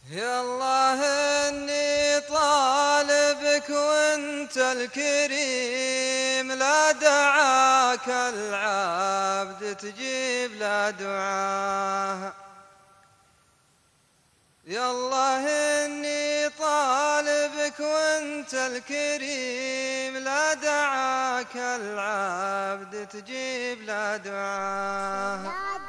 يا الله إني طالبك وانت الكريم، لا دعاك العبد تجيب لا دعاه. يا الله إني طالبك وانت الكريم، لا دعاك العبد تجيب لا دعاه.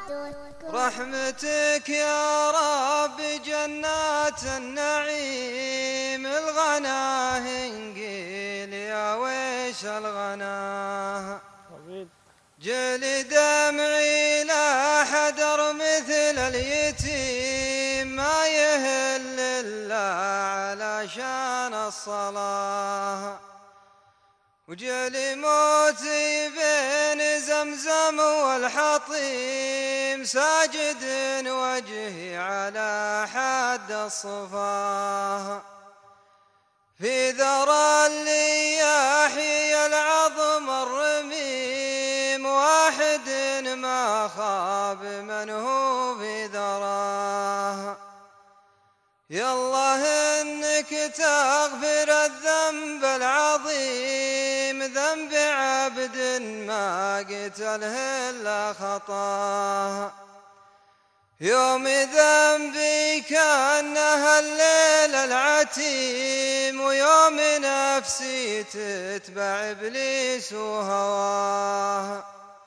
رحمتك يا رب جنات النعيم، الغناه انقيل يا ويش الغناه. جلي دمعي لا حدر مثل اليتيم، ما يهل إلا علشان الصلاة. وجلي موتي بين زمزم والحطيم، ساجد وجهي على حد الصفاه. في ذرى اللي يحيي العظم الرميم، واحد ما خاب من هو في ذراه. يا الله إنك تغفر الذنب العظيم، ذنب عبد ما قتله إلا خطاه. يوم ذنبي كأنها الليل العتيم، ويوم نفسي تتبع إبليس وهواه.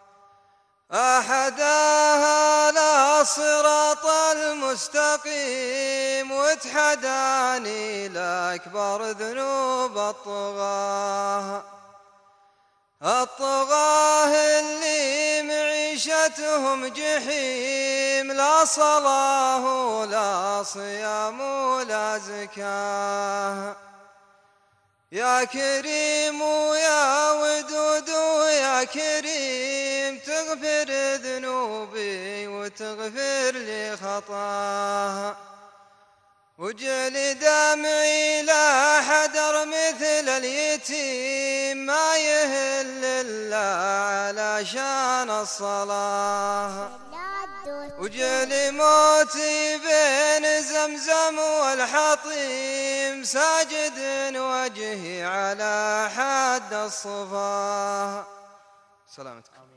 أحداها لا صراط المستقيم، واتحداني لأكبر ذنوب الطغاة. الطغاة اللي معيشتهم جحيم، لا صلاة ولا صيام ولا زكاة. يا كريم ويا ودود ويا كريم، تغفر ذنوبي وتغفر لي خطاها. وجل دمعي لا حدر مثل اليتيم، ما يهل إلا علشان الصلاة. وجل موتي بين زمزم والحطيم، ساجد وجهي على حد الصفاه. سلامتك.